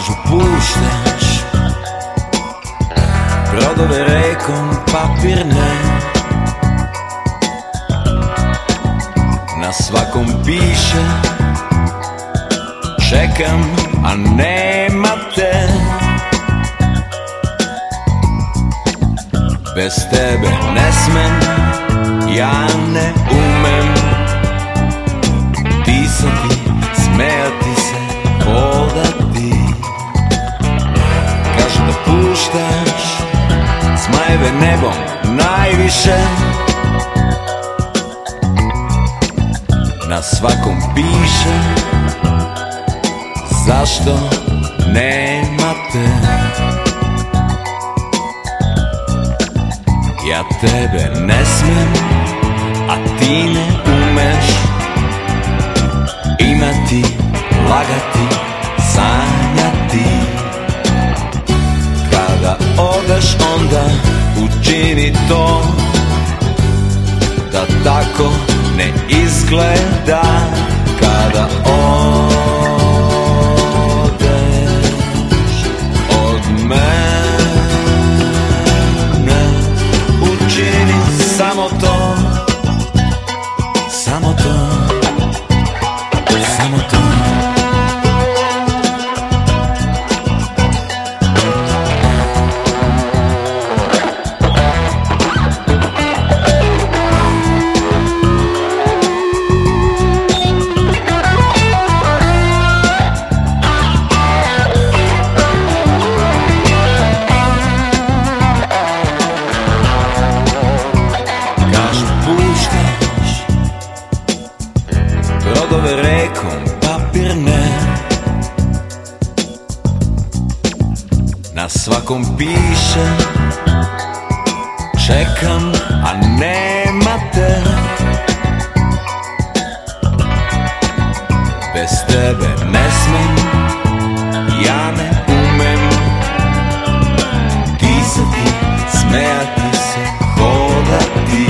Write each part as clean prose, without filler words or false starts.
Kažu puštaš brodove rekom papirne, na svakom piše čekam, a nema te. Bez tebe ne smem, ja ne umem pisati, smejati se, hodati. Kažu da puštaš zmajeve nebom najviše, na svakom piše zašto nema te. Ja tebe ne smem, a ti ne umeš imati, lagati, sanjati. Kada odeš onda učini to da tako ne izgleda. Kada odeš od mene učini samo to, samo to, samo to. Brodove rekom papirne, na svakom piše čekam, a nema te. Bez tebe ne smem, ja ne umem pisati, smejati se, hodati.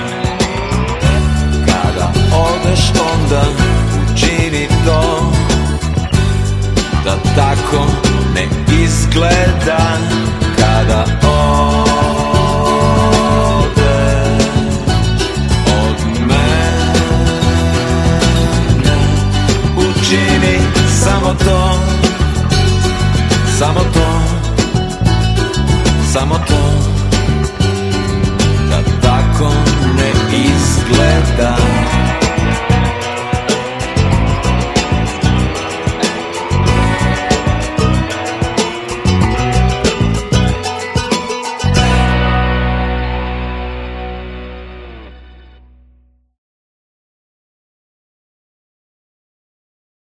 Kada odeš onda učini to da tako ne izgleda. Kada